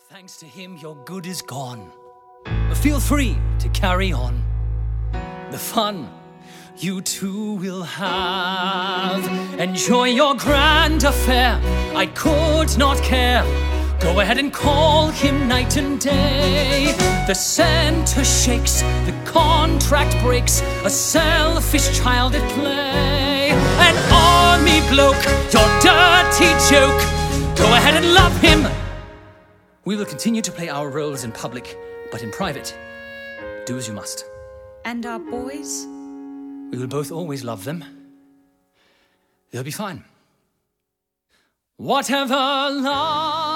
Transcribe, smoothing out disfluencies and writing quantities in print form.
Thanks to him, your good is gone. Feel free to carry on. The fun you two will have. Enjoy your grand affair. I could not care. Go ahead and call him night and day. The center shakes, the contract breaks. A selfish child at play. An army bloke, your dirty joke. Go ahead and love him. We will continue to play our roles in public, but in private, do as you must. And our boys? We will both always love them. They'll be fine. Whatever lies